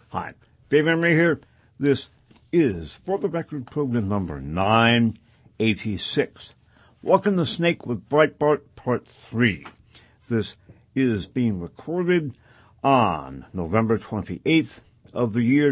Hi, Dave Emery here. This is For the Record program number 986. Walking the Snake with Breitbart Part 3. This is being recorded on November 28th of the year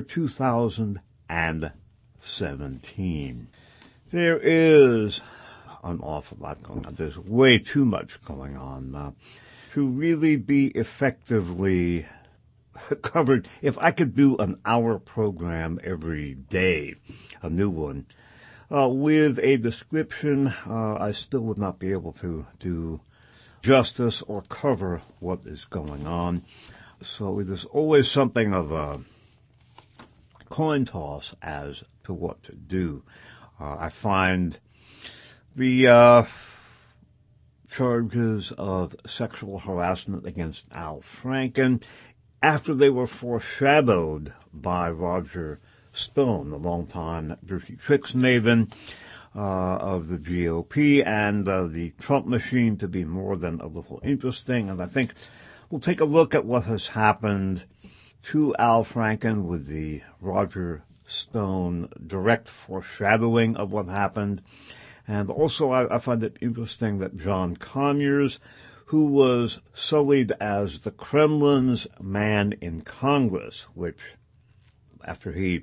2017. There is an awful lot going on. There's way too much going on to really be effectively covered. If I could do an hour program every day, a new one, with a description, I still would not be able to do justice or cover what is going on. So it is always something of a coin toss as to what to do. I find the charges of sexual harassment against Al Franken, after they were foreshadowed by Roger Stone, the longtime dirty tricks maven of the GOP and the Trump machine, to be more than a little interesting. And I think we'll take a look at what has happened to Al Franken with the Roger Stone direct foreshadowing of what happened. And also I find it interesting that John Conyers, who was sullied as the Kremlin's man in Congress, which, after he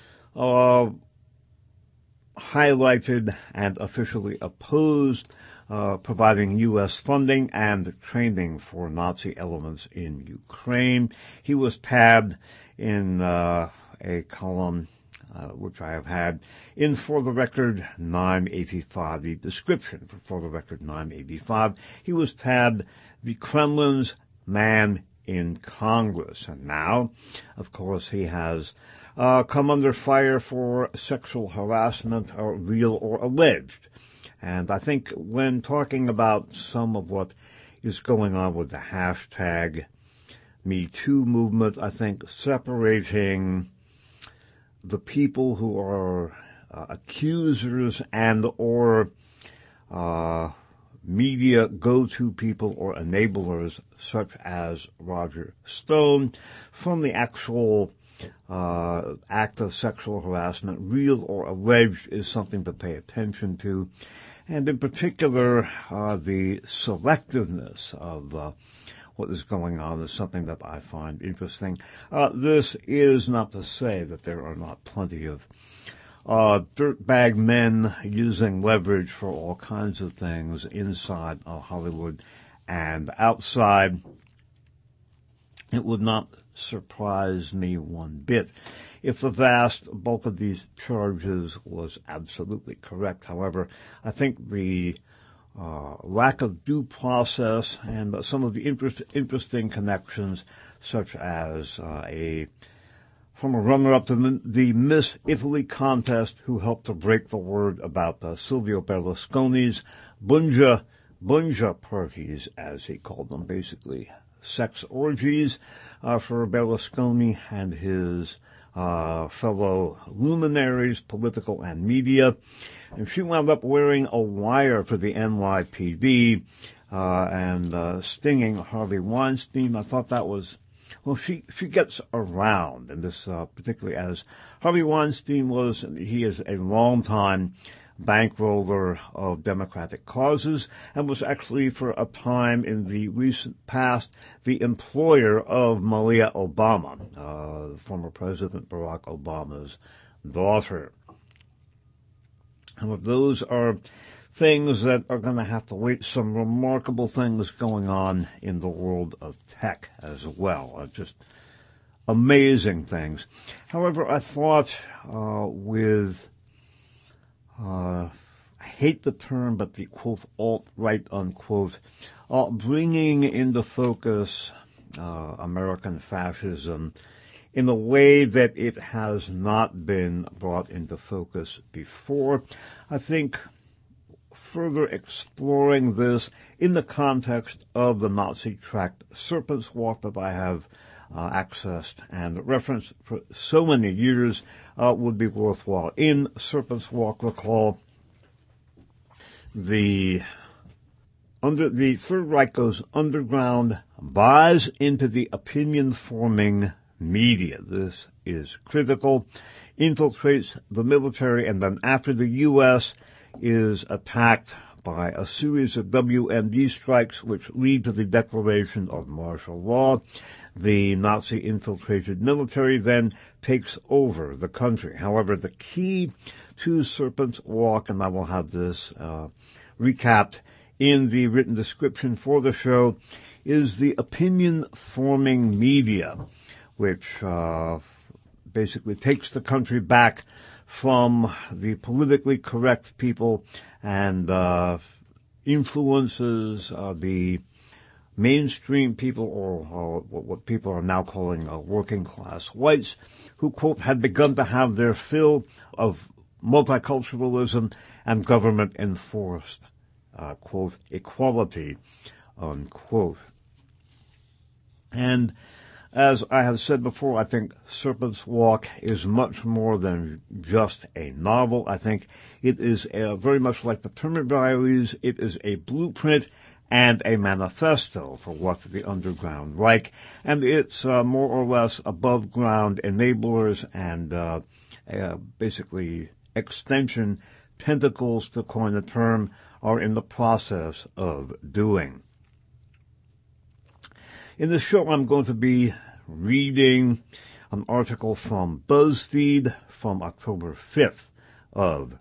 highlighted and officially opposed providing U.S. funding and training for Nazi elements in Ukraine, he was tabbed in a column which I have had in For the Record 985, the description for the Record 985. He was tabbed the Kremlin's man in Congress. And now, of course, he has come under fire for sexual harassment, real or alleged. And I think when talking about some of what is going on with the hashtag Me Too movement, I think separating the people who are accusers and or media go-to people or enablers such as Roger Stone from the actual act of sexual harassment, real or alleged, is something to pay attention to. And in particular, the selectiveness of what is going on is something that I find interesting. This is not to say that there are not plenty of dirtbag men using leverage for all kinds of things inside Hollywood and outside. It would not surprise me one bit if the vast bulk of these charges was absolutely correct. However, I think the lack of due process and some of the interesting connections, such as a former runner-up to the Miss Italy contest who helped to break the word about Silvio Berlusconi's bunga parties, as he called them, basically sex orgies for Berlusconi and his fellow luminaries, political and media. And she wound up wearing a wire for the NYPD and stinging Harvey Weinstein. I thought that was, well, she gets around, and this particularly as Harvey Weinstein he is a long-time bankroller of democratic causes and was actually for a time in the recent past the employer of Malia Obama, former President Barack Obama's daughter. And those are things that are going to have to wait. Some remarkable things going on in the world of tech as well. Just amazing things. However, I thought I hate the term, but the quote alt-right unquote, bringing into focus American fascism in a way that it has not been brought into focus before. I think further exploring this in the context of the Nazi tract Serpent's Walk that I have accessed and referenced for so many years would be worthwhile. In Serpent's Walk, recall the Third Reich goes underground, buys into the opinion-forming media. This is critical. Infiltrates the military, and then after the U.S. is attacked by a series of WMD strikes which lead to the declaration of martial law, the Nazi-infiltrated military then takes over the country. However, the key to Serpent's Walk, and I will have this recapped in the written description for the show, is the opinion-forming media, which basically takes the country back from the politically correct people and influences the mainstream people, or what people are now calling working class whites, who, quote, had begun to have their fill of multiculturalism and government-enforced, quote, equality, unquote. And as I have said before, I think Serpent's Walk is much more than just a novel. I think it is very much like the Termit Diaries. It is a blueprint and a manifesto for what the underground like, and it's more or less above ground enablers and basically extension tentacles, to coin a term, are in the process of doing. In this show, I'm going to be reading an article from BuzzFeed from October 5th of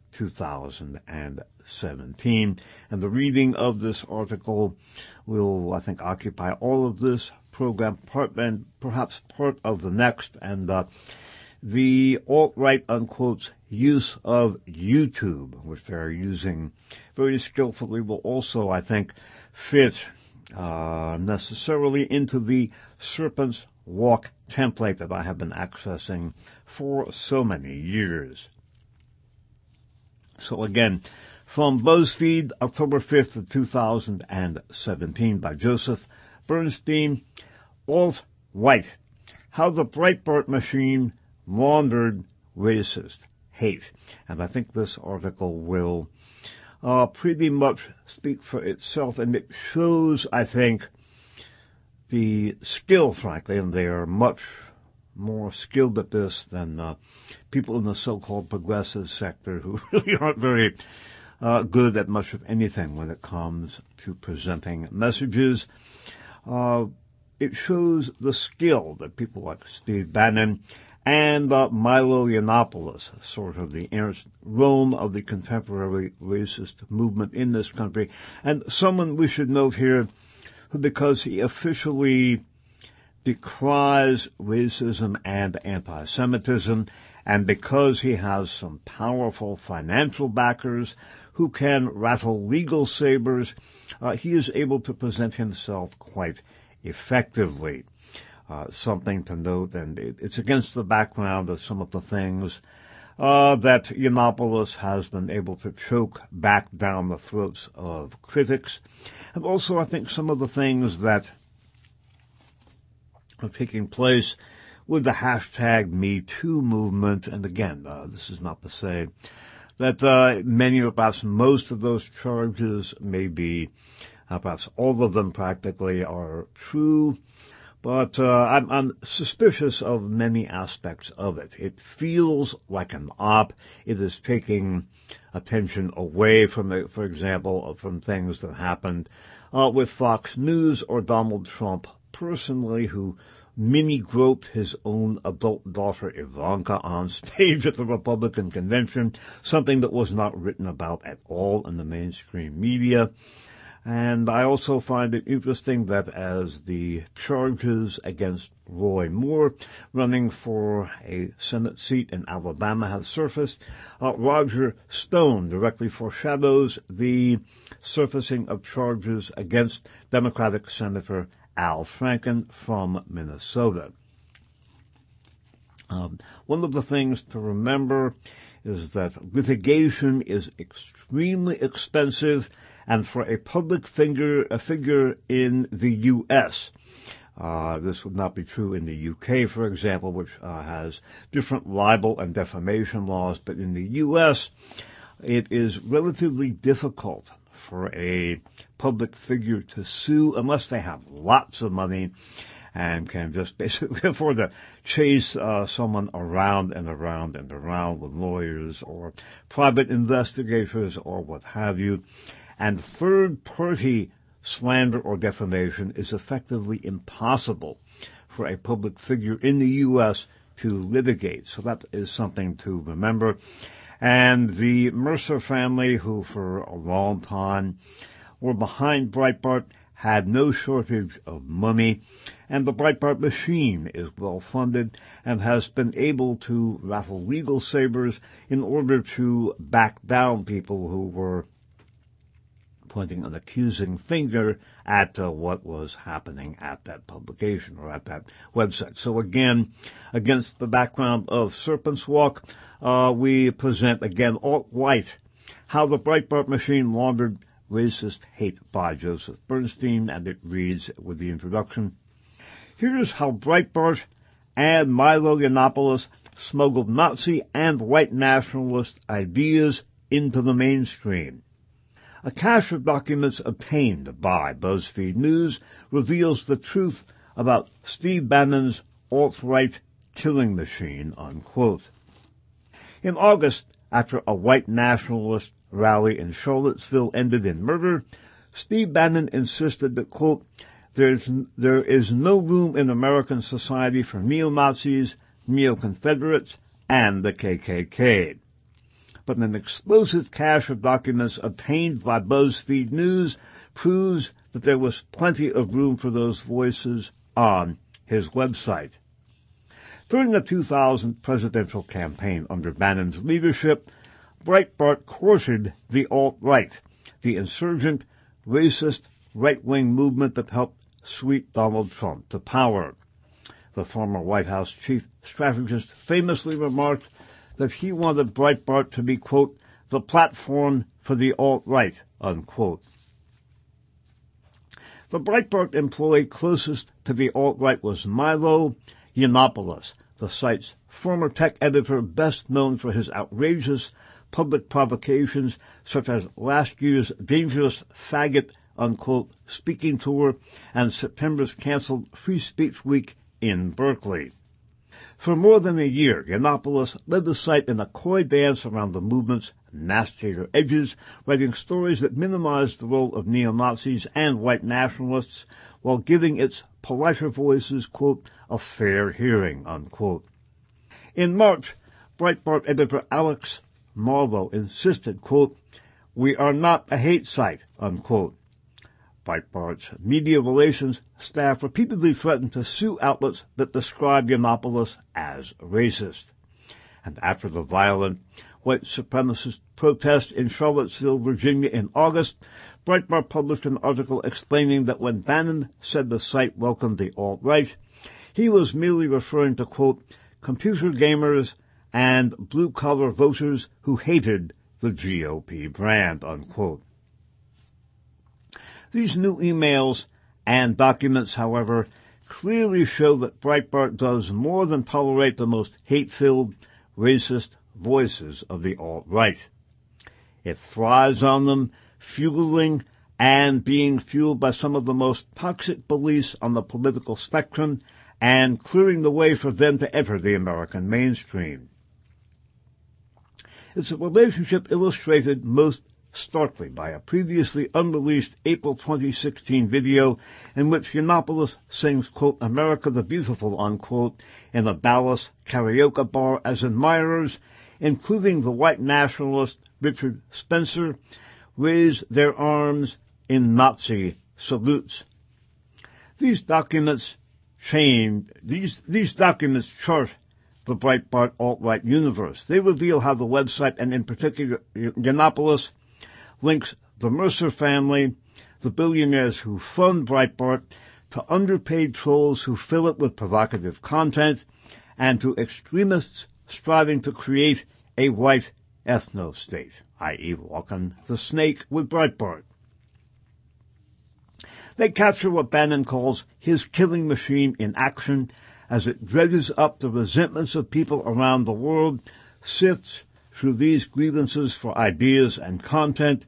2017. And the reading of this article will, I think, occupy all of this program, part and perhaps part of the next. And the alt-right, unquote, use of YouTube, which they're using very skillfully, will also, I think, fit necessarily into the Serpent's Walk template that I have been accessing for so many years. So again, from BuzzFeed, October 5th of 2017, by Joseph Bernstein, Alt-Right, How the Breitbart Machine Laundered Racist Hate. And I think this article will pretty much speak for itself, and it shows, I think, the skill, frankly, and they are much more skilled at this than people in the so-called progressive sector, who really aren't very good at much of anything when it comes to presenting messages. It shows the skill that people like Steve Bannon and Milo Yiannopoulos, sort of the Ernst Röhm of the contemporary racist movement in this country, and someone we should note here who, because he officially decries racism and anti-Semitism, and because he has some powerful financial backers who can rattle legal sabers, he is able to present himself quite effectively. Something to note, and it's against the background of some of the things that Yiannopoulos has been able to choke back down the throats of critics, and also I think some of the things that are taking place with the hashtag #MeToo movement. And again, this is not to say that many or perhaps most of those charges may be, perhaps all of them practically, are true. But I'm suspicious of many aspects of it. It feels like an op. It is taking attention away from, for example, from things that happened with Fox News or Donald Trump personally, who mini-groped his own adult daughter Ivanka on stage at the Republican convention, something that was not written about at all in the mainstream media. And I also find it interesting that as the charges against Roy Moore, running for a Senate seat in Alabama, have surfaced, Roger Stone directly foreshadows the surfacing of charges against Democratic Senator Al Franken from Minnesota. One of the things to remember is that litigation is extremely expensive, and for a public figure in the U.S., this would not be true in the U.K., for example, which has different libel and defamation laws, but in the U.S., it is relatively difficult for a public figure to sue unless they have lots of money and can just basically afford to chase someone around and around and around with lawyers or private investigators or what have you. And third-party slander or defamation is effectively impossible for a public figure in the U.S. to litigate. So that is something to remember. And the Mercer family, who for a long time were behind Breitbart, had no shortage of money, and the Breitbart machine is well funded and has been able to rattle legal sabers in order to back down people who were pointing an accusing finger at what was happening at that publication or at that website. So again, against the background of Serpent's Walk, we present again alt-right, how the Breitbart machine laundered racist hate by Joseph Bernstein, and it reads with the introduction, "Here's how Breitbart and Milo Yiannopoulos smuggled Nazi and white nationalist ideas into the mainstream. A cache of documents obtained by BuzzFeed News reveals the truth about Steve Bannon's alt-right killing machine," unquote. In August, after a white nationalist rally in Charlottesville ended in murder, Steve Bannon insisted that, quote, there is no room in American society for neo-Nazis, neo-Confederates, and the KKK. But an explosive cache of documents obtained by BuzzFeed News proves that there was plenty of room for those voices on his website. During the 2000 presidential campaign under Bannon's leadership, Breitbart courted the alt-right, the insurgent, racist, right-wing movement that helped sweep Donald Trump to power. The former White House chief strategist famously remarked that he wanted Breitbart to be, quote, the platform for the alt-right, unquote. The Breitbart employee closest to the alt-right was Milo Yiannopoulos, the site's former tech editor best known for his outrageous public provocations such as last year's dangerous faggot, unquote, speaking tour and September's canceled Free Speech Week in Berkeley. For more than a year, Yiannopoulos led the site in a coy dance around the movement's nastier edges, writing stories that minimized the role of neo-Nazis and white nationalists while giving its politer voices, quote, a fair hearing, unquote. In March, Breitbart editor Alex Marlow insisted, quote, we are not a hate site, unquote. Breitbart's media relations staff repeatedly threatened to sue outlets that describe Yiannopoulos as racist. And after the violent white supremacist protest in Charlottesville, Virginia in August, Breitbart published an article explaining that when Bannon said the site welcomed the alt-right, he was merely referring to, quote, computer gamers and blue-collar voters who hated the GOP brand, unquote. These new emails and documents, however, clearly show that Breitbart does more than tolerate the most hate-filled, racist voices of the alt-right. It thrives on them, fueling and being fueled by some of the most toxic beliefs on the political spectrum and clearing the way for them to enter the American mainstream. It's a relationship illustrated most starkly by a previously unreleased April 2016 video in which Yiannopoulos sings, quote, America the Beautiful, unquote, in a Dallas karaoke bar as admirers, including the white nationalist Richard Spencer, raise their arms in Nazi salutes. These documents chart the Breitbart alt-right universe. They reveal how the website, and in particular Yiannopoulos, links the Mercer family, the billionaires who fund Breitbart, to underpaid trolls who fill it with provocative content, and to extremists striving to create a white ethno-state, i.e. walking the snake with Breitbart. They capture what Bannon calls his killing machine in action as it dredges up the resentments of people around the world, sifts through these grievances for ideas and content,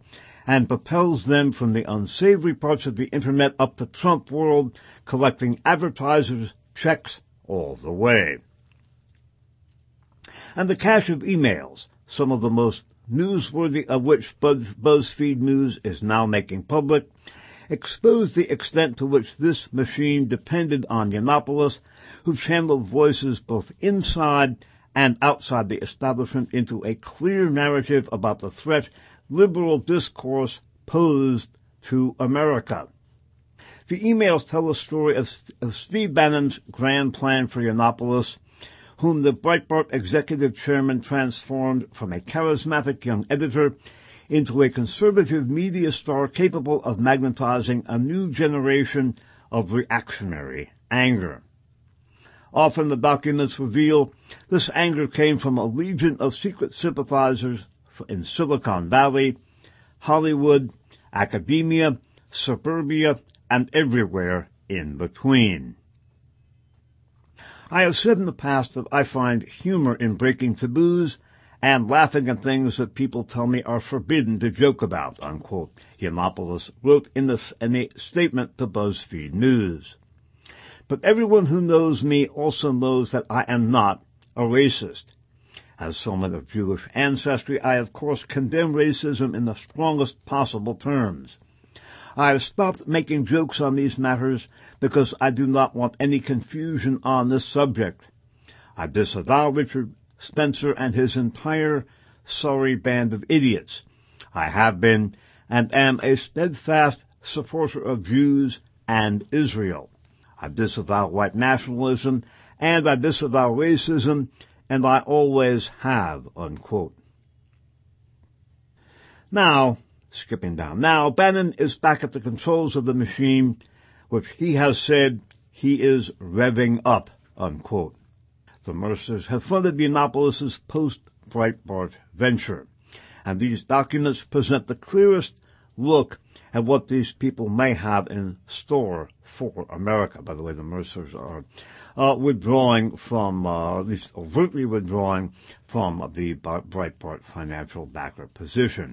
and propels them from the unsavory parts of the internet up the Trump world, collecting advertisers' checks all the way. And the cache of emails, some of the most newsworthy of which BuzzFeed News is now making public, exposed the extent to which this machine depended on Yiannopoulos, who channeled voices both inside and outside the establishment into a clear narrative about the threat liberal discourse posed to America. The emails tell the story of Steve Bannon's grand plan for Yiannopoulos, whom the Breitbart executive chairman transformed from a charismatic young editor into a conservative media star capable of magnetizing a new generation of reactionary anger. Often the documents reveal this anger came from a legion of secret sympathizers in Silicon Valley, Hollywood, academia, suburbia, and everywhere in between. I have said in the past that I find humor in breaking taboos and laughing at things that people tell me are forbidden to joke about, unquote, Yiannopoulos wrote in a statement to BuzzFeed News. But everyone who knows me also knows that I am not a racist. As someone of Jewish ancestry, I of course condemn racism in the strongest possible terms. I have stopped making jokes on these matters because I do not want any confusion on this subject. I disavow Richard Spencer and his entire sorry band of idiots. I have been and am a steadfast supporter of Jews and Israel. I disavow white nationalism and I disavow racism, and I always have, unquote. Now, skipping down. Now, Bannon is back at the controls of the machine, which he has said he is revving up, unquote. The Mercers have funded Yiannopoulos' post-Breitbart venture, and these documents present the clearest look at what these people may have in store for America. By the way, the Mercers are withdrawing from, at least overtly withdrawing from the Breitbart financial backer position.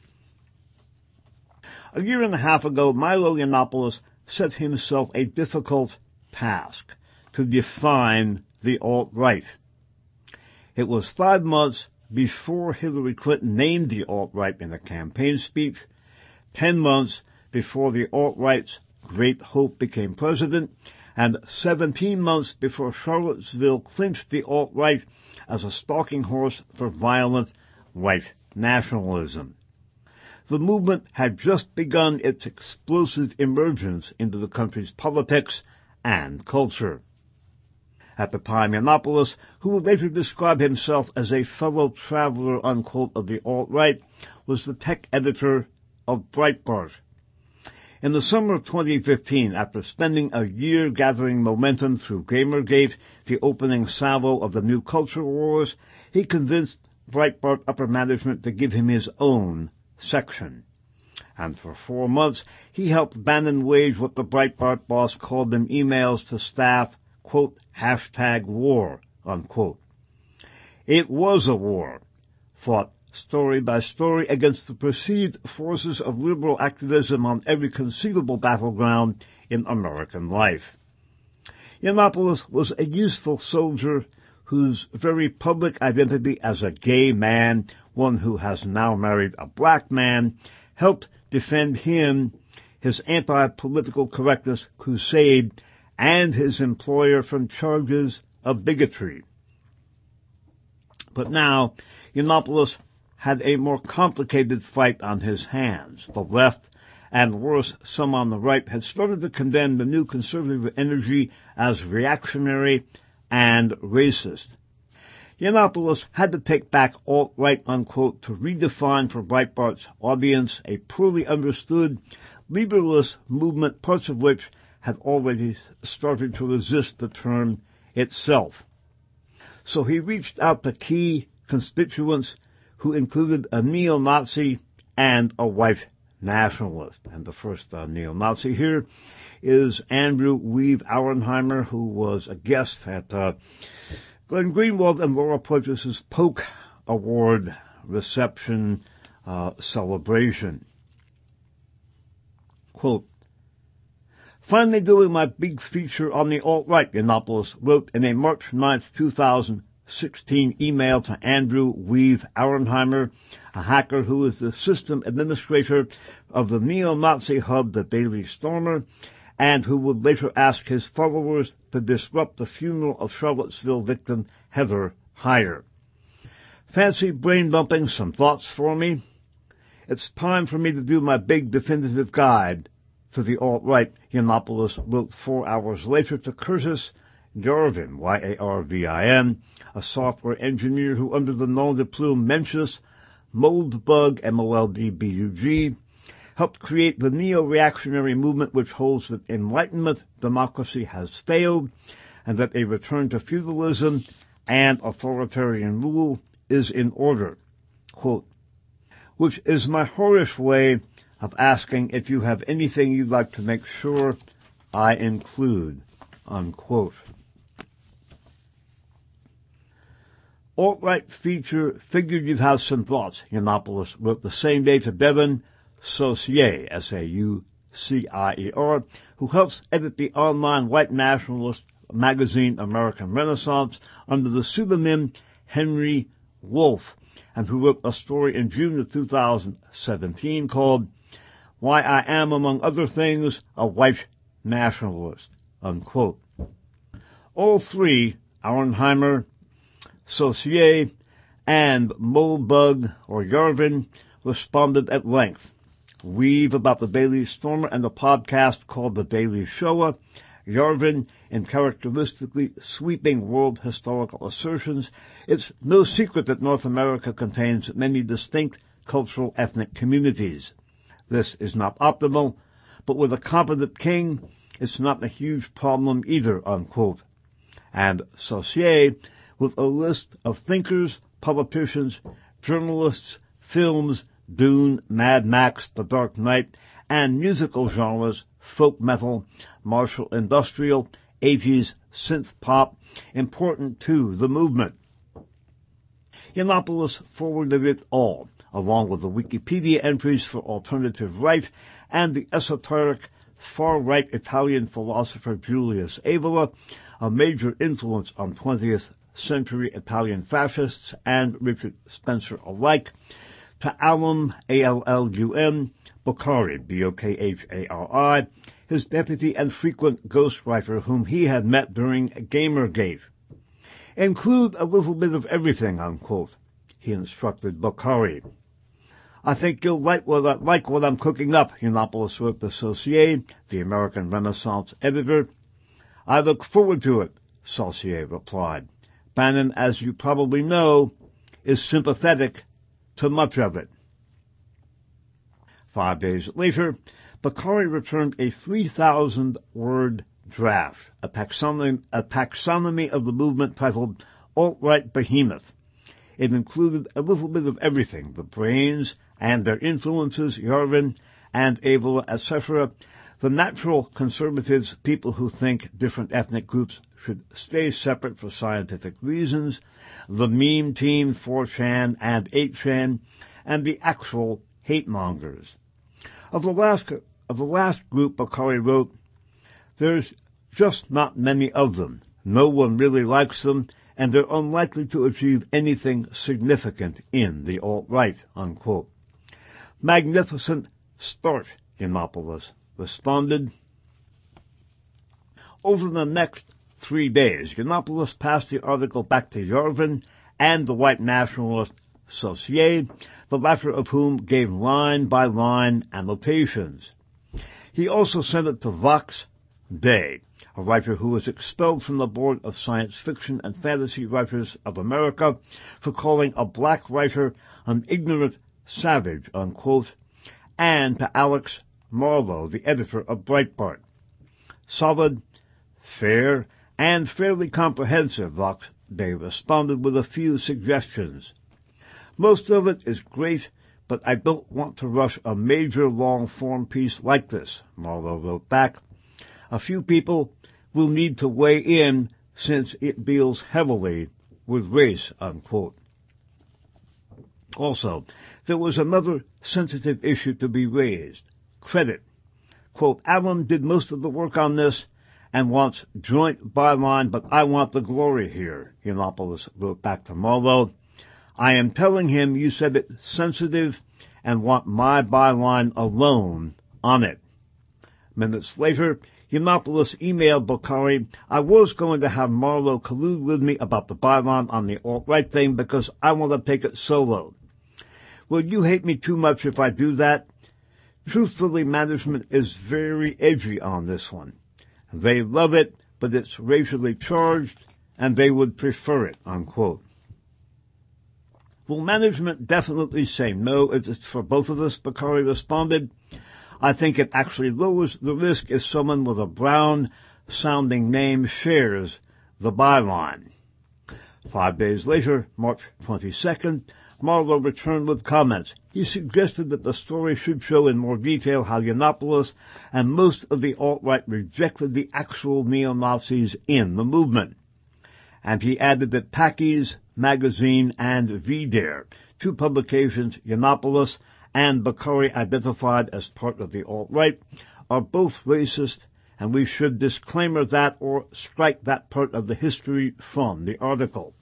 A year and a half ago, Milo Yiannopoulos set himself a difficult task to define the alt-right. It was 5 months before Hillary Clinton named the alt-right in a campaign speech, 10 months before the alt-right's great hope became president, and 17 months before Charlottesville clinched the alt-right as a stalking horse for violent white nationalism. The movement had just begun its explosive emergence into the country's politics and culture. At the time, Yiannopoulos, who would later describe himself as a fellow traveler, unquote, of the alt-right, was the tech editor of Breitbart. In the summer of 2015, after spending a year gathering momentum through Gamergate, the opening salvo of the new culture wars, he convinced Breitbart upper management to give him his own section. And for 4 months, he helped Bannon wage what the Breitbart boss called in emails to staff, quote, #war, unquote. It was a war, fought story by story against the perceived forces of liberal activism on every conceivable battleground in American life. Yiannopoulos was a useful soldier whose very public identity as a gay man, one who has now married a black man, helped defend him, his anti-political correctness crusade, and his employer from charges of bigotry. But now, Yiannopoulos had a more complicated fight on his hands. The left, and worse, some on the right, had started to condemn the new conservative energy as reactionary and racist. Yiannopoulos had to take back alt-right, unquote, to redefine for Breitbart's audience a poorly understood, liberalist movement, parts of which had already started to resist the term itself. So he reached out to key constituents who included a neo-Nazi and a white nationalist. And the first neo-Nazi here is Andrew Weave Auernheimer, who was a guest at Glenn Greenwald and Laura Poitras' Polk Award reception celebration. Quote, finally doing my big feature on the alt-right, Yiannopoulos wrote in a March 9, 2016 email to Andrew Weave Auernheimer, a hacker who is the system administrator of the neo-Nazi hub, the Daily Stormer, and who would later ask his followers to disrupt the funeral of Charlottesville victim Heather Heyer. Fancy brain dumping some thoughts for me? It's time for me to do my big definitive guide to the alt-right, Yiannopoulos wrote 4 hours later to Curtis Yarvin, Y-A-R-V-I-N, a software engineer who under the nom de plume Mencius Moldbug, M-O-L-D-B-U-G, helped create the neo-reactionary movement which holds that Enlightenment democracy has failed and that a return to feudalism and authoritarian rule is in order. Quote, which is my whorish way of asking if you have anything you'd like to make sure I include, unquote. Alt-right feature, figured you'd have some thoughts, Yiannopoulos wrote the same day to Devin Saucier, S-A-U-C-I-E-R, who helps edit the online white nationalist magazine American Renaissance under the pseudonym Henry Wolf, and who wrote a story in June of 2017 called Why I Am, Among Other Things, a White Nationalist, unquote. All three, Auernheimer, Saucier, and Moldbug or Yarvin, responded at length. Weave about the Daily Stormer and the podcast called The Daily Shoah, Yarvin in characteristically sweeping world historical assertions. It's no secret that North America contains many distinct cultural ethnic communities. This is not optimal, but with a competent king, it's not a huge problem either, unquote. And Saucier, with a list of thinkers, politicians, journalists, films, Dune, Mad Max, The Dark Knight, and musical genres, folk metal, martial industrial, 80s, synth pop, important to the movement. Yiannopoulos forwarded it all, along with the Wikipedia entries for alternative right and the esoteric far-right Italian philosopher Julius Evola, a major influence on 20th century Italian fascists and Richard Spencer alike, to Allum, A-L-L-U-M, Bokhari, B-O-K-H-A-R-I, his deputy and frequent ghostwriter whom he had met during Gamergate. Include a little bit of everything, unquote, he instructed Bokhari. I think you'll like what I'm cooking up, Yiannopoulos wrote to Saucier, the American Renaissance editor. I look forward to it, Saucier replied. Bannon, as you probably know, is sympathetic to much of it. 5 days later, Bokhari returned a 3,000-word draft, a taxonomy of the movement titled Alt-Right Behemoth. It included a little bit of everything, the brains and their influences, Yarvin and Evola, etc., the natural conservatives, people who think different ethnic groups should stay separate for scientific reasons, the meme team, 4chan and 8chan, and the actual hate mongers. Of the last group, Bokhari wrote, there's just not many of them. No one really likes them, and they're unlikely to achieve anything significant in the alt-right, unquote. Magnificent start, Yiannopoulos responded. Over the next 3 days, Yiannopoulos passed the article back to Yarvin and the white nationalist Saucier, the latter of whom gave line-by-line annotations. He also sent it to Vox Day, a writer who was expelled from the Board of Science Fiction and Fantasy Writers of America for calling a black writer an ignorant savage, unquote, and to Alex Marlow, the editor of Breitbart. Solid, fair, and fairly comprehensive, Vox Day responded with a few suggestions. Most of it is great, but I don't want to rush a major long-form piece like this, Marlow wrote back. A few people will need to weigh in since it deals heavily with race, unquote. Also, there was another sensitive issue to be raised, credit. quote, Alan did most of the work on this and wants joint byline, but I want the glory here, Yiannopoulos wrote back to Marlowe. I am telling him you said it sensitive and want my byline alone on it. Minutes later, Yiannopoulos emailed Bokhari, I was going to have Marlowe collude with me about the byline on the alt-right thing because I want to take it solo. Will you hate me too much if I do that? Truthfully, management is very edgy on this one. They love it, but it's racially charged, and they would prefer it, unquote. Will management definitely say no if it's for both of us, Bokhari responded. I think it actually lowers the risk if someone with a brown-sounding name shares the byline. 5 days later, March 22nd, Marlowe returned with comments. He suggested that the story should show in more detail how Yiannopoulos and most of the alt-right rejected the actual neo-Nazis in the movement. And he added that Packies Magazine and VDare, two publications Yiannopoulos and Bokhari identified as part of the alt-right, are both racist, and we should disclaimer that or strike that part of the history from the article.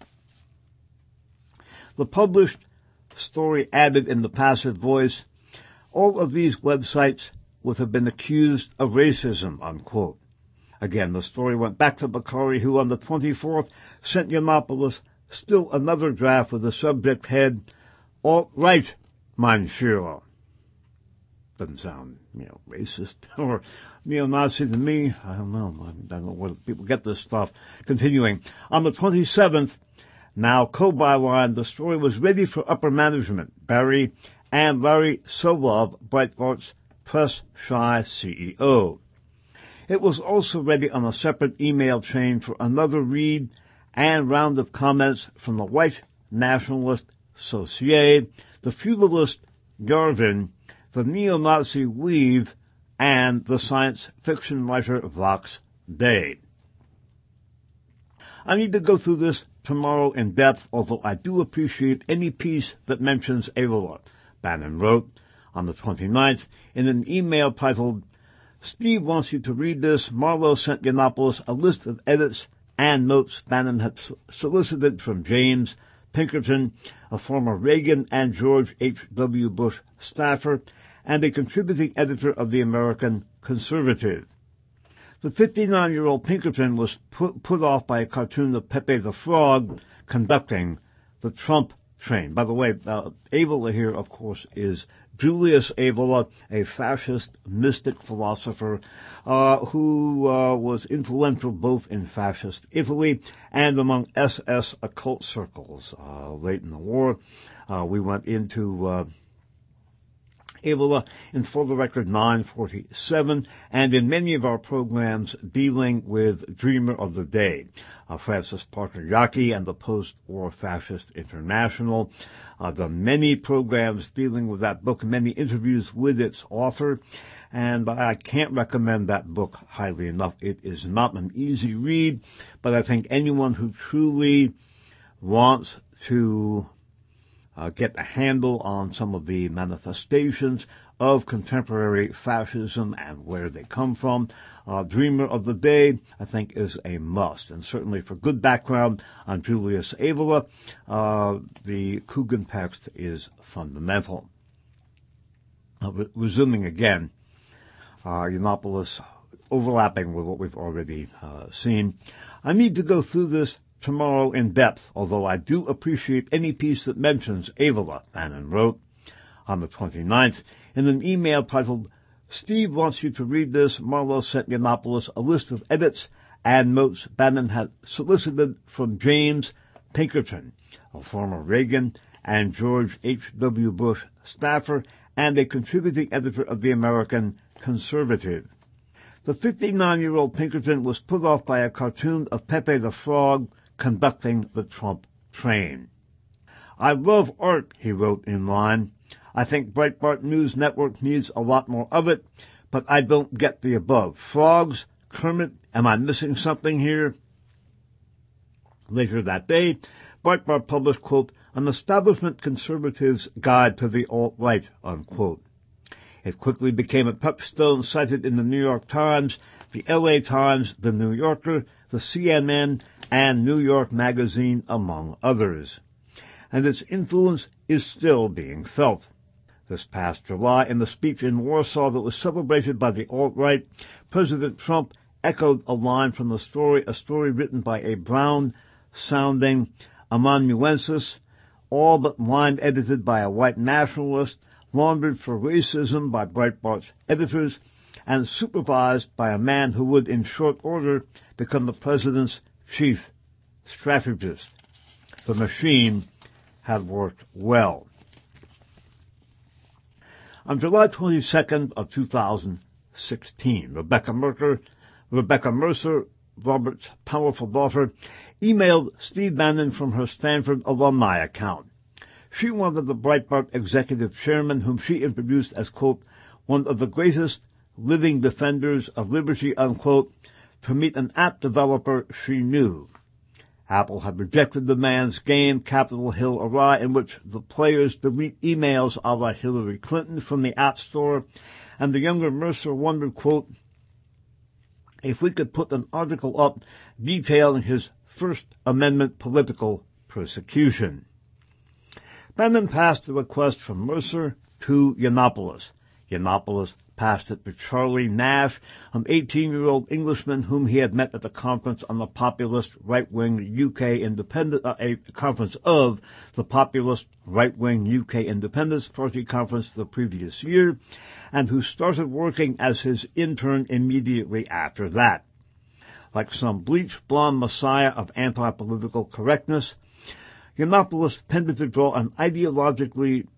The published story added in the passive voice, all of these websites would have been accused of racism, unquote. Again, the story went back to Bokhari, who on the 24th sent Yiannopoulos still another draft with the subject head, alt-right, mein Führer. Doesn't sound, racist or neo-Nazi to me. I don't know. I don't know where people get this stuff. Continuing. On the 27th, now co-byline, the story was ready for upper management, Barry and Larry Solov, Breitbart's press-shy CEO. It was also ready on a separate email chain for another read and round of comments from the white nationalist Saussure, the feudalist Garvin, the neo-Nazi Weave, and the science fiction writer Vox Day. I need to go through this tomorrow in depth, although I do appreciate any piece that mentions Evola, Bannon wrote on the 29th in an email titled, Steve wants you to read this. Marlowe sent Yiannopoulos a list of edits and notes Bannon had solicited from James Pinkerton, a former Reagan and George H.W. Bush staffer, and a contributing editor of the American Conservative. The 59-year-old Pinkerton was put off by a cartoon of Pepe the Frog conducting the Trump train. By the way, Evola here, of course, is Julius Evola, a fascist mystic philosopher who was influential both in fascist Italy and among SS occult circles. Late in the war, we went into Evola in For the Record 947, and in many of our programs dealing with Dreamer of the Day, Francis Parker Yockey and the Post-War Fascist International, the many programs dealing with that book, many interviews with its author, and I can't recommend that book highly enough. It is not an easy read, but I think anyone who truly wants to get a handle on some of the manifestations of contemporary fascism and where they come from, Dreamer of the Day, I think, is a must. And certainly for good background on Julius Evola, the Coogan text is fundamental. Resuming again, Yiannopoulos, overlapping with what we've already seen, I need to go through this tomorrow in depth, although I do appreciate any piece that mentions Evola, Bannon wrote on the 29th in an email titled, Steve wants you to read this. Marlowe sent Yiannopoulos a list of edits and notes Bannon had solicited from James Pinkerton, a former Reagan and George H.W. Bush staffer and a contributing editor of the American Conservative. The 59-year-old Pinkerton was put off by a cartoon of Pepe the Frog conducting the Trump train. I love art, he wrote in line. I think Breitbart News Network needs a lot more of it, but I don't get the above. Frogs? Kermit? Am I missing something here? Later that day, Breitbart published, quote, an establishment conservative's guide to the alt-right, unquote. It quickly became a touchstone cited in the New York Times, the LA Times, the New Yorker, the CNN, and New York Magazine, among others. And its influence is still being felt. This past July, in the speech in Warsaw that was celebrated by the alt-right, President Trump echoed a line from a story written by a brown-sounding amanuensis, all but line-edited by a white nationalist, laundered for racism by Breitbart's editors, and supervised by a man who would, in short order, become the president's chief strategist. The machine had worked well. On July 22nd of 2016, Rebecca Mercer, Robert's powerful daughter, emailed Steve Bannon from her Stanford alumni account. She wanted the Breitbart executive chairman, whom she introduced as, quote, one of the greatest living defenders of liberty, unquote, to meet an app developer she knew. Apple had rejected the man's game, Capitol Hill awry, in which the players delete emails a la Hillary Clinton from the App Store, and the younger Mercer wondered, quote, if we could put an article up detailing his First Amendment political persecution. Bannon passed the request from Mercer to Yiannopoulos. Yiannopoulos passed it to Charlie Nash, an 18-year-old Englishman whom he had met at the conference on the populist right-wing UK independent, a conference of the populist right-wing UK Independence Party conference the previous year, and who started working as his intern immediately after that. Like some bleached blonde messiah of anti-political correctness, Yiannopoulos tended to draw in ideologically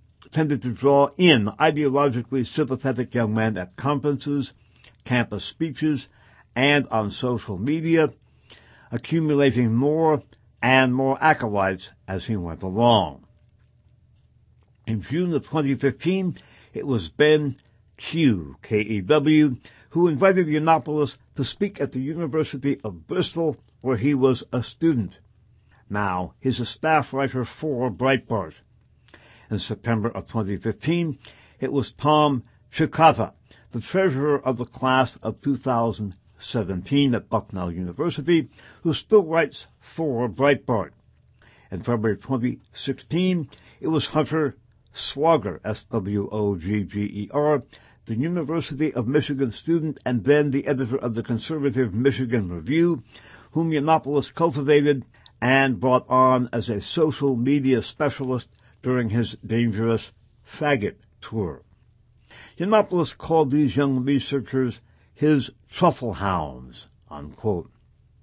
sympathetic young men at conferences, campus speeches, and on social media, accumulating more and more acolytes as he went along. In June of 2015, it was Ben Q, K-E-W, who invited Yiannopoulos to speak at the University of Bristol, where he was a student. Now, he's a staff writer for Breitbart. In September of 2015, it was Tom Chikata, the treasurer of the class of 2017 at Bucknell University, who still writes for Breitbart. In February 2016, it was Hunter Swogger, S-W-O-G-G-E-R, the University of Michigan student and then the editor of the conservative Michigan Review, whom Yiannopoulos cultivated and brought on as a social media specialist during his dangerous faggot tour. Yiannopoulos called these young researchers his truffle hounds, unquote.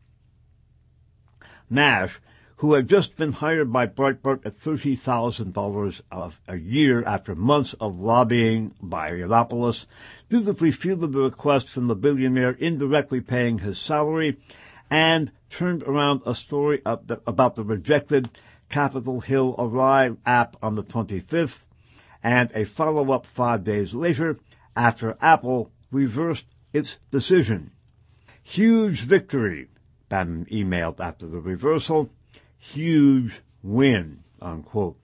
Nash, who had just been hired by Breitbart at $30,000 a year after months of lobbying by Yiannopoulos, dutifully fielded the request from the billionaire indirectly paying his salary and turned around a story about the rejected Capitol Hill awry app on the 25th, and a follow-up 5 days later after Apple reversed its decision. Huge victory, Bannon emailed after the reversal. Huge win, unquote.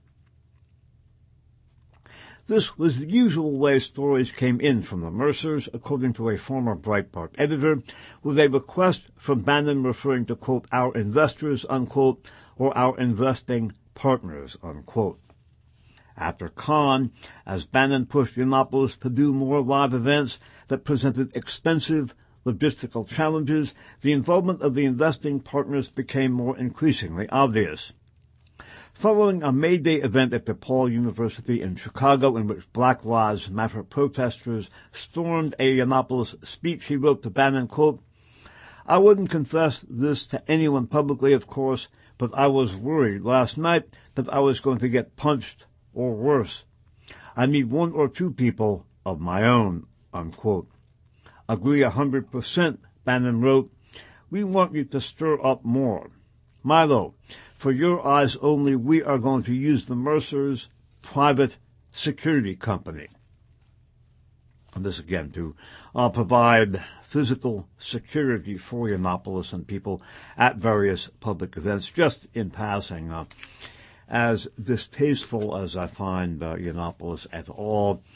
This was the usual way stories came in from the Mercers, according to a former Breitbart editor, with a request from Bannon referring to, quote, our investors, unquote, or our investing partners, unquote. After Cannes, as Bannon pushed Yiannopoulos to do more live events that presented extensive logistical challenges, the involvement of the investing partners became more increasingly obvious. Following a May Day event at DePaul University in Chicago in which Black Lives Matter protesters stormed a Yiannopoulos speech, he wrote to Bannon, quote, I wouldn't confess this to anyone publicly, of course, but I was worried last night that I was going to get punched or worse. I need one or two people of my own, unquote. Agree 100%, Bannon wrote. We want you to stir up more. Milo, for your eyes only, we are going to use the Mercer's private security company. And this again to provide physical security for Yiannopoulos and people at various public events. Just in passing, as distasteful as I find Yiannopoulos et al.,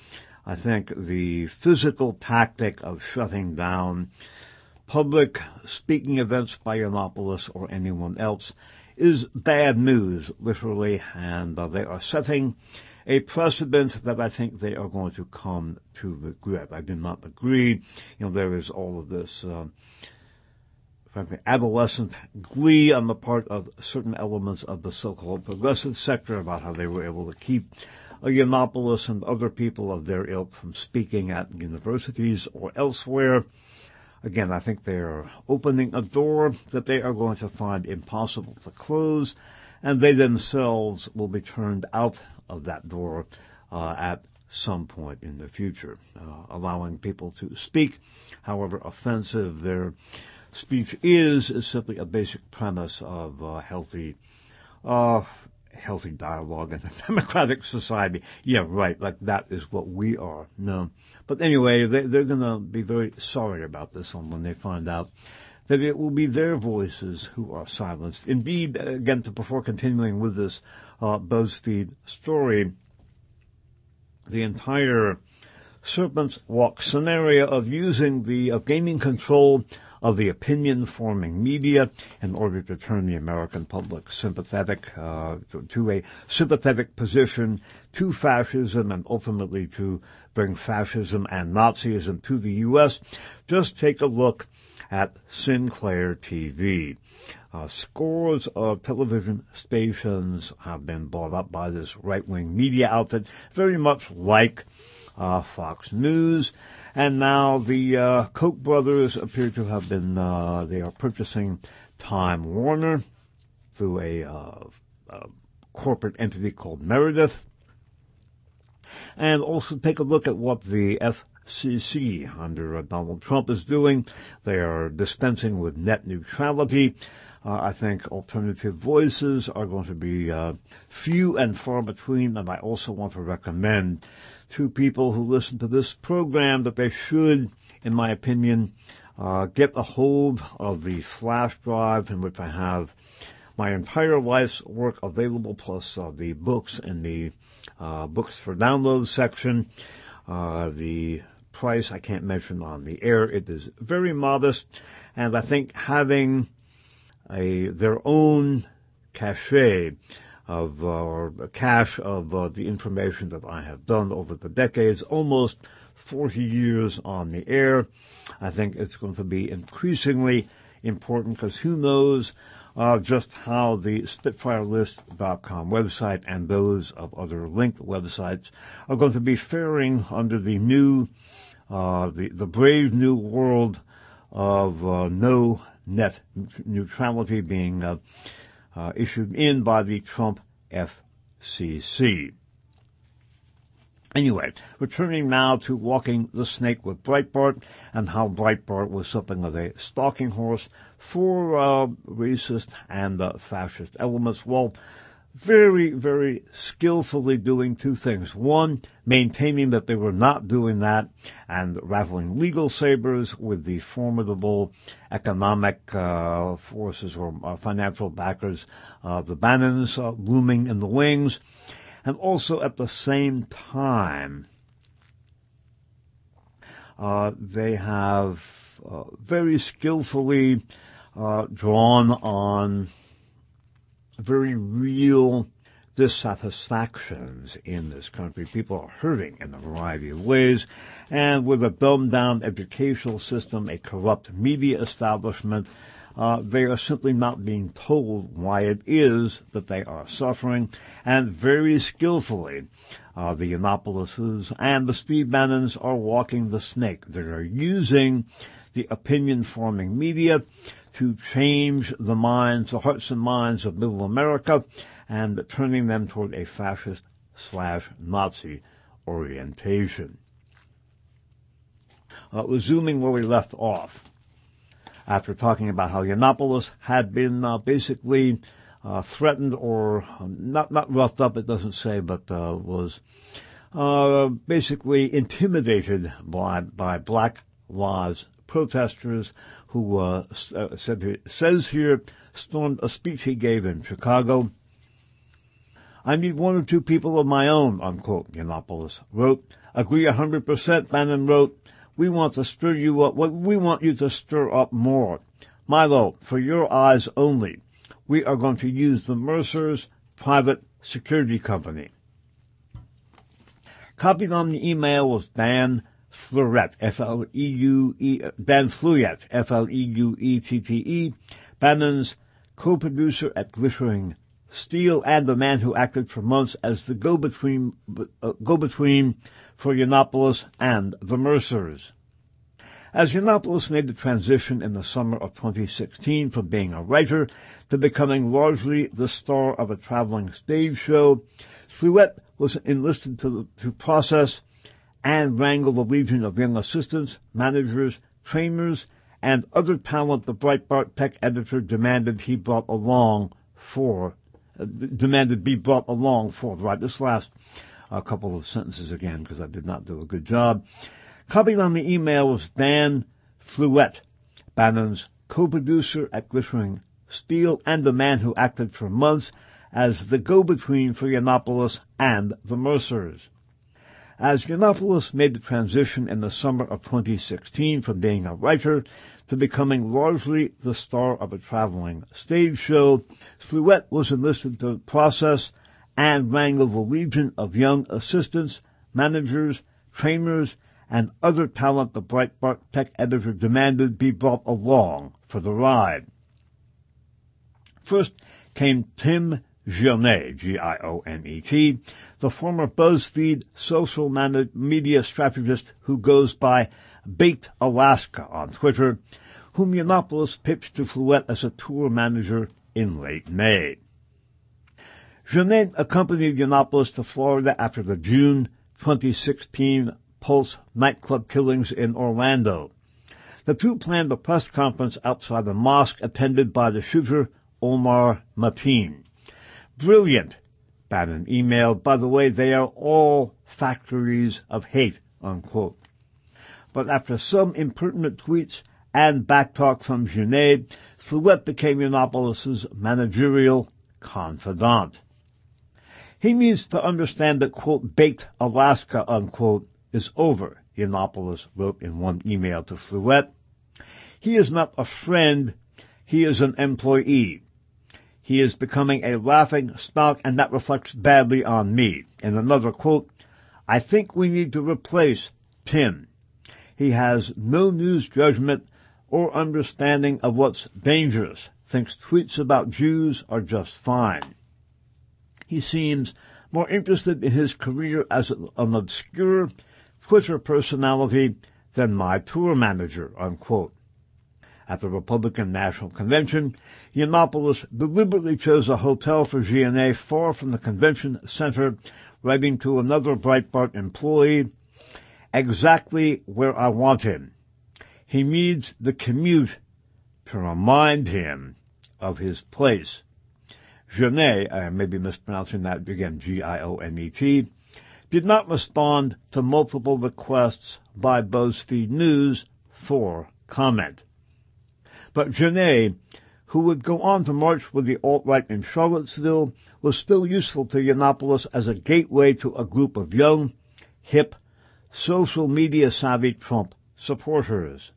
I think the physical tactic of shutting down public speaking events by Yiannopoulos or anyone else is bad news, literally, and they are setting a precedent that I think they are going to come to regret. I do not agree. There is all of this frankly, adolescent glee on the part of certain elements of the so-called progressive sector about how they were able to keep Yiannopoulos and other people of their ilk from speaking at universities or elsewhere. Again, I think they are opening a door that they are going to find impossible to close, and they themselves will be turned out of that door at some point in the future, allowing people to speak, however offensive their speech is simply a basic premise of healthy dialogue in a democratic society. Yeah, right, like that is what we are. No. But anyway, they're going to be very sorry about this one when they find out that it will be their voices who are silenced. Indeed, again, before continuing with this BuzzFeed story, the entire Serpent's Walk scenario of gaining control of the opinion-forming media in order to turn the American public sympathetic to a sympathetic position to fascism and ultimately to bring fascism and Nazism to the U.S. Just take a look at Sinclair TV. Scores of television stations have been bought up by this right-wing media outfit, very much like Fox News. And now the Koch brothers appear to have been, they are purchasing Time Warner through a corporate entity called Meredith. And also take a look at what the FCC under Donald Trump is doing. They are dispensing with net neutrality. I think alternative voices are going to be few and far between, and I also want to recommend to people who listen to this program that they should, in my opinion, get a hold of the flash drive in which I have my entire life's work available, plus the books in the books for download section. The price I can't mention on the air. It is very modest, and I think having their own cache of or cache of the information that I have done over the decades, almost 40 years on the air, I think it's going to be increasingly important, because who knows just how the SpitfireList.com website and those of other linked websites are going to be faring under the new, the brave new world of no net neutrality being issued in by the Trump FCC. Anyway, returning now to Walking the Snake with Breitbart, and how Breitbart was something of a stalking horse for racist and fascist elements. Well, very, very skillfully doing two things. One, maintaining that they were not doing that and rattling legal sabers with the formidable economic forces or financial backers, the Bannons looming in the wings. And also at the same time, they have very skillfully drawn on very real dissatisfactions in this country. People are hurting in a variety of ways, and with a dumbed-down educational system, a corrupt media establishment, they are simply not being told why it is that they are suffering, and very skillfully, the Yiannopoulos and the Steve Bannons are walking the snake. They are using the opinion-forming media to change the minds, the hearts and minds of middle America, and turning them toward a fascist/Nazi orientation. Resuming where we left off, after talking about how Yiannopoulos had been basically threatened, or not roughed up, it doesn't say, but was basically intimidated by Black Lives protesters who says here stormed a speech he gave in Chicago. I need one or two people of my own, unquote, Yiannopoulos wrote. Agree 100%, Bannon wrote. We want to stir you up. We want you to stir up more. Milo, for your eyes only, we are going to use the Mercer's private security company. Copied on the email was Dan Fleurette, Dan Fleurette, F-L-E-U-E-T-T-E, Bannon's co-producer at Glittering Steel and the man who acted for months as the go-between for Yiannopoulos and the Mercers. As Yiannopoulos made the transition in the summer of 2016 from being a writer to becoming largely the star of a traveling stage show, Fleurette was enlisted to process and wrangle the legion of young assistants, managers, trainers, and other talent the Breitbart tech editor demanded be brought along for the ride. This last couple of sentences again, because I did not do a good job. Copied on the email was Dan Fleurette, Bannon's co-producer at Glittering Steel and the man who acted for months as the go-between for Yiannopoulos and the Mercers. As Yiannopoulos made the transition in the summer of 2016 from being a writer to becoming largely the star of a traveling stage show, Fleurette was enlisted to process and wrangle the legion of young assistants, managers, trainers, and other talent the Breitbart tech editor demanded be brought along for the ride. First came Tim Gionet, G-I-O-N-E-T, the former BuzzFeed social media strategist who goes by Baked Alaska on Twitter, whom Yiannopoulos pitched to Fleurette as a tour manager in late May. Gionet accompanied Yiannopoulos to Florida after the June 2016 Pulse nightclub killings in Orlando. The two planned a press conference outside the mosque attended by the shooter Omar Mateen. Brilliant, Bannon emailed. By the way, they are all factories of hate, unquote. But after some impertinent tweets and backtalk from Gionet, Fleurette became Yiannopoulos' managerial confidant. He needs to understand that, quote, Baked Alaska, unquote, is over, Yiannopoulos wrote in one email to Fleurette. He is not a friend, he is an employee. He is becoming a laughing stock, and that reflects badly on me. In another quote, I think we need to replace Tim. He has no news judgment or understanding of what's dangerous, thinks tweets about Jews are just fine. He seems more interested in his career as an obscure Twitter personality than my tour manager, unquote. At the Republican National Convention, Yiannopoulos deliberately chose a hotel for Gionet far from the convention center, writing to another Breitbart employee, exactly where I want him. He needs the commute to remind him of his place. Gionet, I may be mispronouncing that again, G-I-O-N-E-T, did not respond to multiple requests by BuzzFeed News for comment. But Gionet, who would go on to march with the alt-right in Charlottesville, was still useful to Yiannopoulos as a gateway to a group of young, hip, social media-savvy Trump supporters.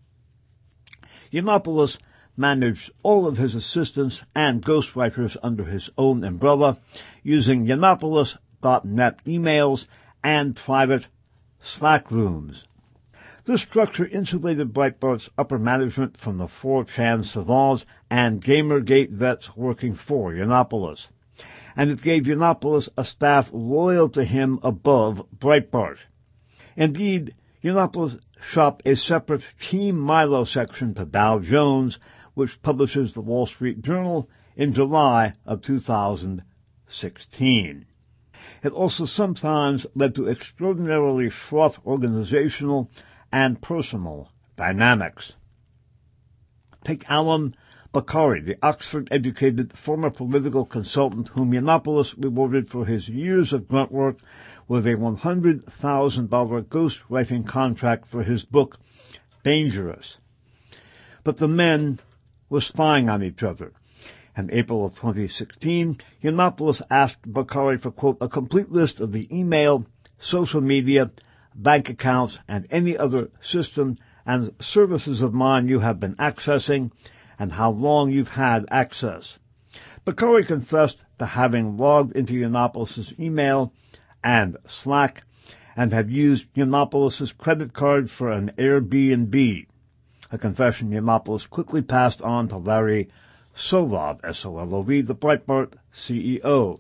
Yiannopoulos managed all of his assistants and ghostwriters under his own umbrella, using Yiannopoulos.net emails and private Slack rooms. This structure insulated Breitbart's upper management from the 4chan savants and Gamergate vets working for Yiannopoulos, and it gave Yiannopoulos a staff loyal to him above Breitbart. Indeed, Yiannopoulos shopped a separate Team Milo section to Dow Jones, which publishes the Wall Street Journal, in July of 2016. It also sometimes led to extraordinarily fraught organizational and personal dynamics. Take Alam Bakari, the Oxford-educated former political consultant whom Yiannopoulos rewarded for his years of grunt work with a $100,000 ghostwriting contract for his book, Dangerous. But the men were spying on each other, In April of 2016, Yiannopoulos asked Bokhari for, quote, a complete list of the email, social media, bank accounts, and any other system and services of mine you have been accessing and how long you've had access. Bokhari confessed to having logged into Yiannopoulos' email and Slack and had used Yiannopoulos' credit card for an Airbnb, a confession Yiannopoulos quickly passed on to Larry Solov, S-O-L-O-V, the Breitbart CEO.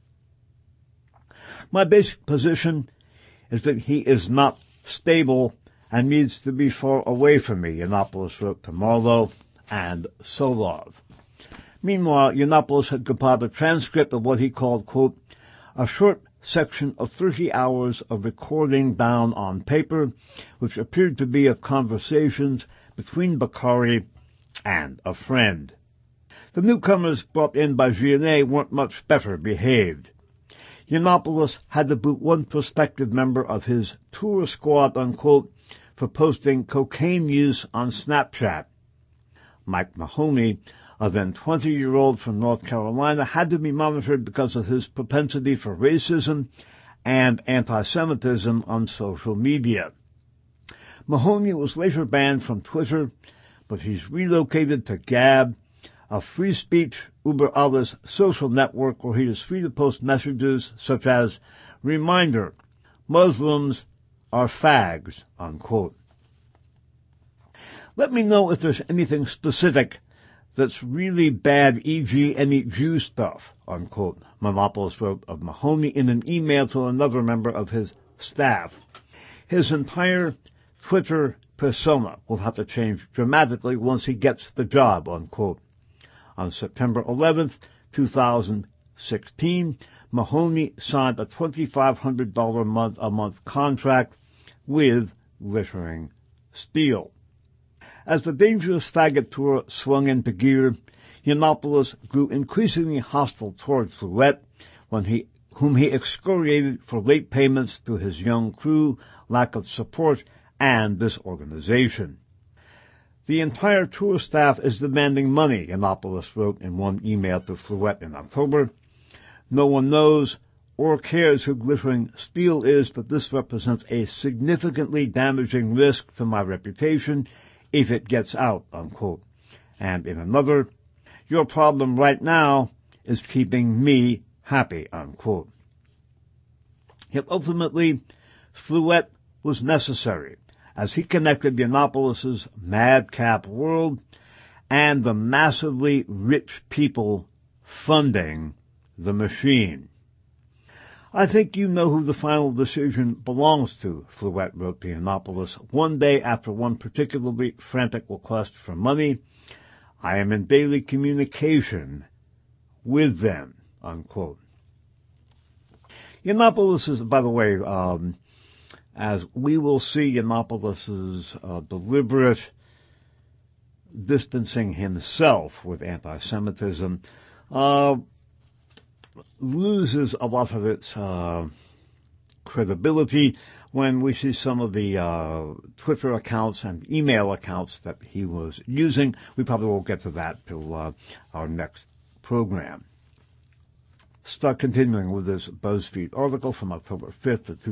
My basic position is that he is not stable and needs to be far away from me, Yiannopoulos wrote to Marlow and Solov. Meanwhile, Yiannopoulos had compiled a transcript of what he called, quote, a short section of 30 hours of recording down on paper, which appeared to be of conversations between Bokhari and a friend. The newcomers brought in by GNA weren't much better behaved. Yiannopoulos had to boot one prospective member of his tour squad, unquote, for posting cocaine use on Snapchat. Mike Mahoney, a then 20-year-old from North Carolina, had to be monitored because of his propensity for racism and anti-Semitism on social media. Mahoney was later banned from Twitter, but he's relocated to Gab, a free speech uber alles social network where he is free to post messages such as, reminder, Muslims are fags, unquote. Let me know if there's anything specific that's really bad, e.g. any Jew stuff, unquote, Yiannopoulos wrote of Mahoney in an email to another member of his staff. His entire Twitter persona will have to change dramatically once he gets the job, unquote. On September 11th, 2016, Mahoney signed a $2,500 a month contract with Glittering Steel. As the Dangerous Faggot tour swung into gear, Yiannopoulos grew increasingly hostile toward Fluette, whom he excoriated for late payments to his young crew, lack of support, and this organization. The entire tour staff is demanding money, Yiannopoulos wrote in one email to Fluette in October. No one knows or cares who Glittering Steel is, but this represents a significantly damaging risk to my reputation if it gets out, unquote. And in another, your problem right now is keeping me happy, unquote. Yet ultimately, Fluette was necessary, as he connected Yiannopoulos' madcap world and the massively rich people funding the machine. I think you know who the final decision belongs to, Fluette wrote to Yiannopoulos one day after one particularly frantic request for money. I am in daily communication with them, unquote. Yiannopoulos is, by the way, as we will see, Yiannopoulos' deliberate distancing himself with anti-Semitism loses a lot of its credibility when we see some of the Twitter accounts and email accounts that he was using. We probably won't get to that till our next program. Start continuing with this BuzzFeed article from October 5th of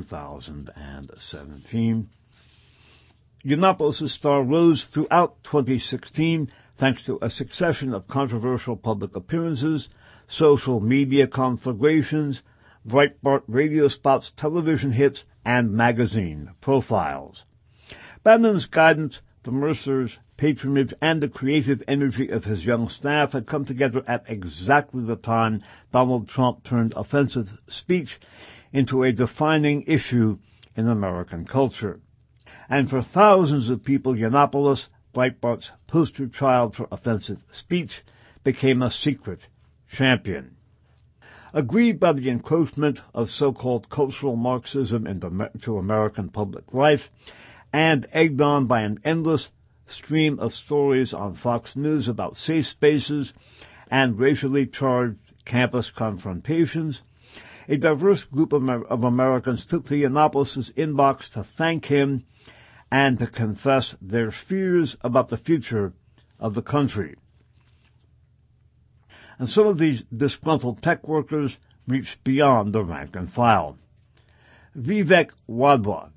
2017. Yiannopoulos' star rose throughout 2016 thanks to a succession of controversial public appearances, social media conflagrations, Breitbart radio spots, television hits, and magazine profiles. Bannon's guidance, the Mercers' patronage, and the creative energy of his young staff had come together at exactly the time Donald Trump turned offensive speech into a defining issue in American culture. And for thousands of people, Yiannopoulos, Breitbart's poster child for offensive speech, became a secret champion. Aggrieved by the encroachment of so-called cultural Marxism into American public life, and egged on by an endless stream of stories on Fox News about safe spaces and racially charged campus confrontations, a diverse group of Americans took to Yiannopoulos' inbox to thank him and to confess their fears about the future of the country. and some of these disgruntled tech workers reached beyond the rank and file. Vivek Wadhwa,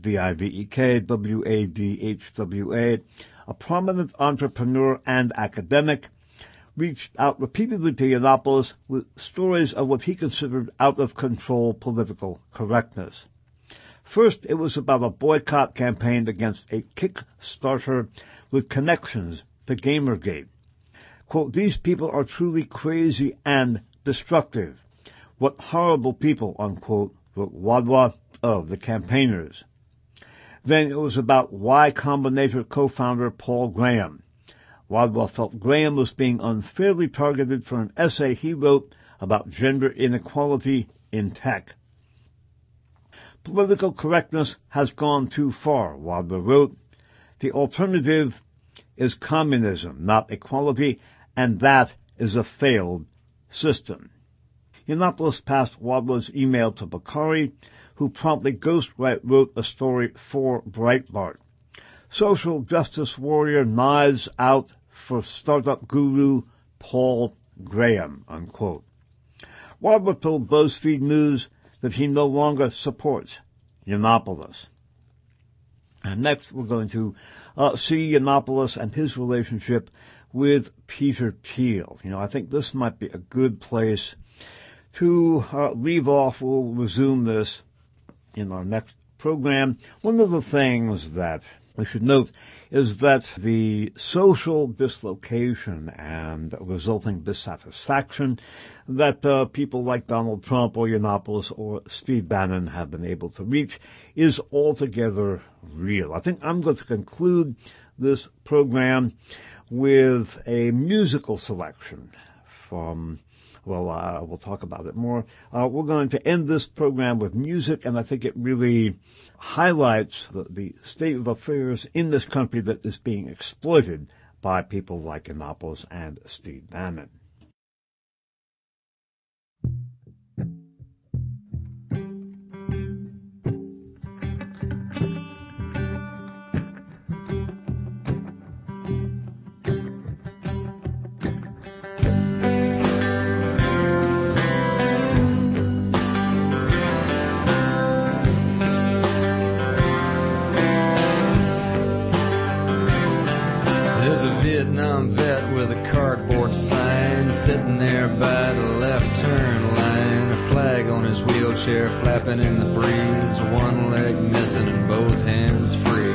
Vivek-Wadhwa, a prominent entrepreneur and academic, reached out repeatedly to Yiannopoulos with stories of what he considered out-of-control political correctness. First, it was about a boycott campaign against a Kickstarter with connections to Gamergate. Quote, "These people are truly crazy and destructive. What horrible people," unquote, wrote Wadhwa of the campaigners. Then it was about Y Combinator co-founder Paul Graham. Wadhwa felt Graham was being unfairly targeted for an essay he wrote about gender inequality in tech. "Political correctness has gone too far," Wadhwa wrote. "The alternative is communism, not equality, and that is a failed system." Yiannopoulos passed Wadhwa's email to Bakari, who promptly ghostwrote a story for Breitbart. "Social justice warrior knives out for startup guru Paul Graham," unquote. Wadhwa told BuzzFeed News that he no longer supports Yiannopoulos. And next we're going to see Yiannopoulos and his relationship with Peter Thiel. I think this might be a good place to leave off. We'll resume this in our next program. One of the things that we should note is that the social dislocation and resulting dissatisfaction that people like Donald Trump or Yiannopoulos or Steve Bannon have been able to reach is altogether real. I think I'm going to conclude this program with a musical selection from, we'll talk about it more. We're going to end this program with music, and I think it really highlights the state of affairs in this country that is being exploited by people like Yiannopoulos and Steve Bannon. Vietnam vet with a cardboard sign sitting there by the left turn line, a flag on his wheelchair flapping in the breeze, one leg missing and both hands free.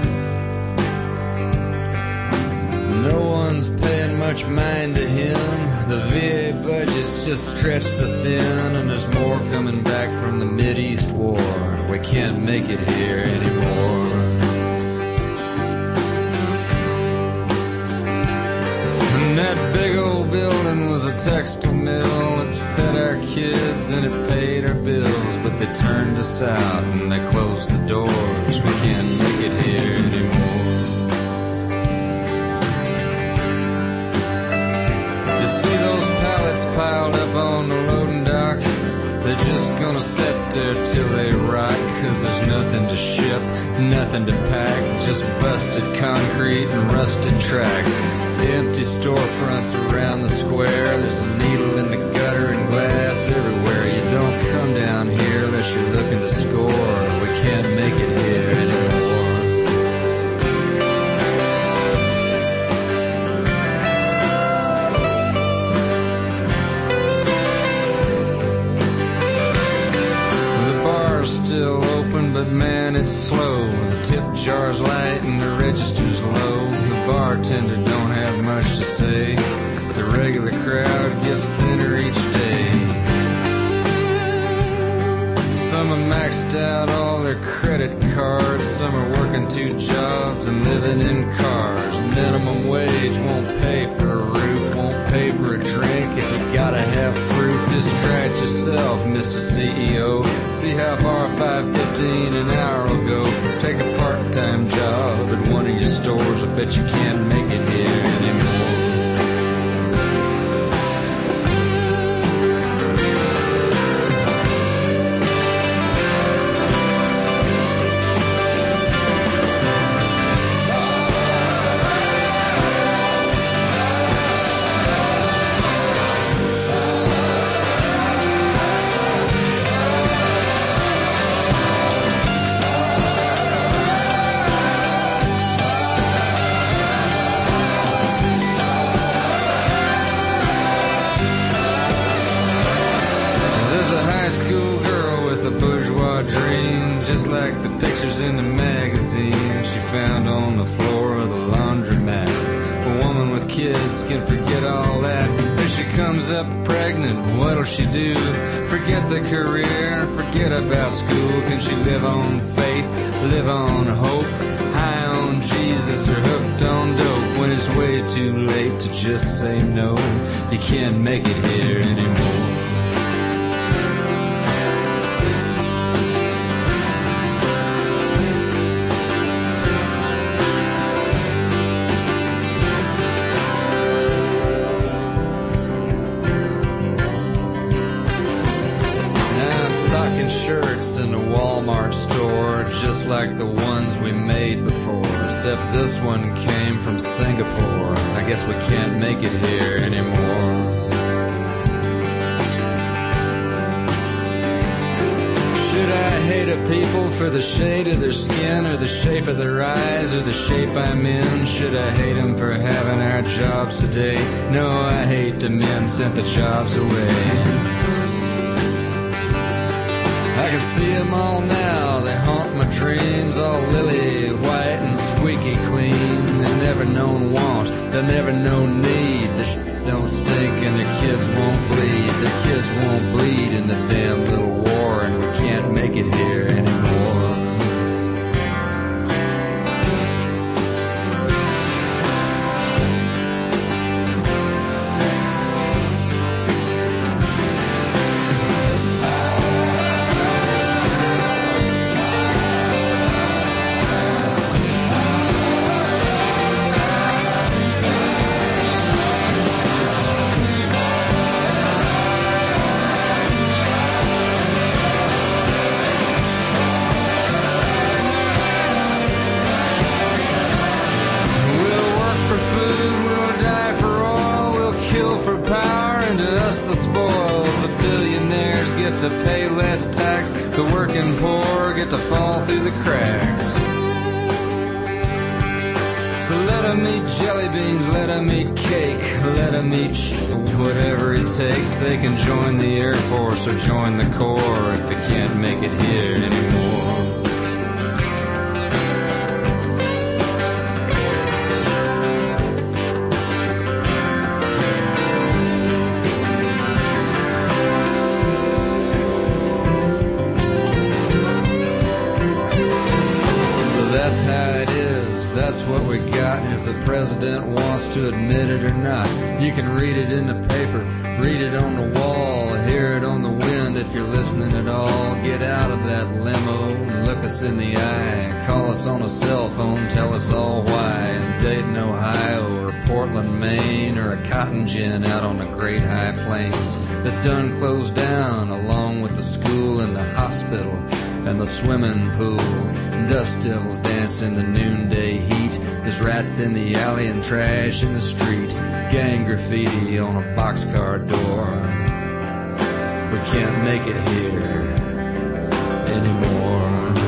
No one's paying much mind to him, the VA budget's just stretched so thin, and there's more coming back from the Mideast war. We can't make it here anymore. And that big old building was a textile mill. It fed our kids and it paid our bills, but they turned us out and they closed the doors. We can't make it here anymore. You see those pallets piled up on the loading dock? They're just gonna sit there till they rot, 'cause there's nothing to ship, nothing to pack, just busted concrete and rusted tracks. The empty storefronts around the square, there's a needle in the gutter and glass everywhere. You don't come down here unless you're looking to score. We can't make it here anymore. The bar's still open, but man, it's slow. The tip jar's light and the register's low. The bartender don't have much to say. The regular crowd gets thinner each day. Some have maxed out all their credit cards. Some are working 2 jobs and living in cars. Minimum wage won't pay for a roof, won't pay for a drink. If you gotta have proof, just try it yourself, Mr. CEO. See how far 5.15 an hour will go. Take a part-time job at one of your stores. I bet you can't make it here anymore. bourgeois dream, just like the pictures in the magazine she found on the floor of the laundromat. A woman with kids can forget all that. If she comes up pregnant, what'll she do? Forget the career, forget about school. Can she live on faith, live on hope, high on Jesus or hooked on dope? When it's way too late to just say no, you can't make it here anymore. Just like the ones we made before, except this one came from Singapore. I guess we can't make it here anymore. Should I hate a people for the shade of their skin, or the shape of their eyes, or the shape I'm in? Should I hate them for having our jobs today? No, I hate the men sent the jobs away. I can see them all now, they haunt my dreams, all lily white and squeaky clean. They've never known want, they've never known need. The shit don't stink and their kids won't bleed. Their kids won't bleed in the damn little war, and we can't make it here anymore. To pay less tax, the working poor get to fall through the cracks. So let them eat jelly beans, let them eat cake, let them eat whatever it takes. They can join the Air Force or join the Corps if they can't make it here anymore. That's how it is, that's what we got. If the president wants to admit it or not, you can read it in the paper, read it on the wall, hear it on the wind. If you're listening at all, get out of that limo and look us in the eye. Call us on a cell phone, tell us all why. In Dayton, Ohio, or Portland, Maine, or a cotton gin out on the Great High Plains that's done closed down, along with the school and the hospital and the swimming pool. Dust devils dance in the noonday heat. There's rats in the alley and trash in the street. Gang graffiti on a boxcar door. We can't make it here anymore.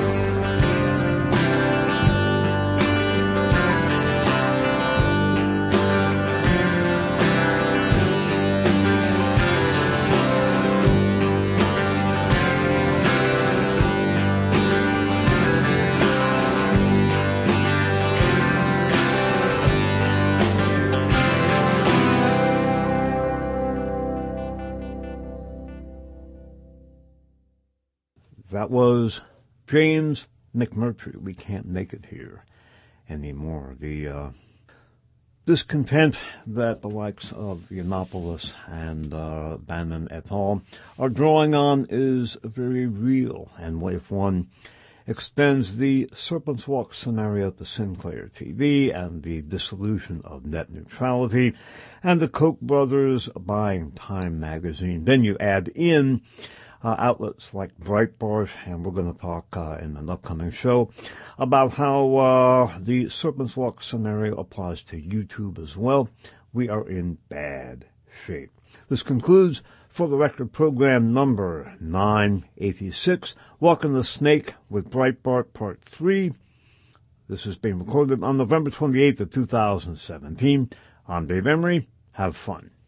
That was James McMurtry. We can't make it here anymore. The discontent that the likes of Yiannopoulos and Bannon et al. Are drawing on is very real. And if one extends the Serpent's Walk scenario to Sinclair TV and the dissolution of net neutrality and the Koch brothers buying Time magazine, then you add in outlets like Breitbart, and we're going to talk in an upcoming show about how the Serpent's Walk scenario applies to YouTube as well. We are in bad shape. This concludes For the Record program number 986, Walking the Snake with Breitbart Part 3. This is being recorded on November 28th of 2017. I'm Dave Emery. Have fun.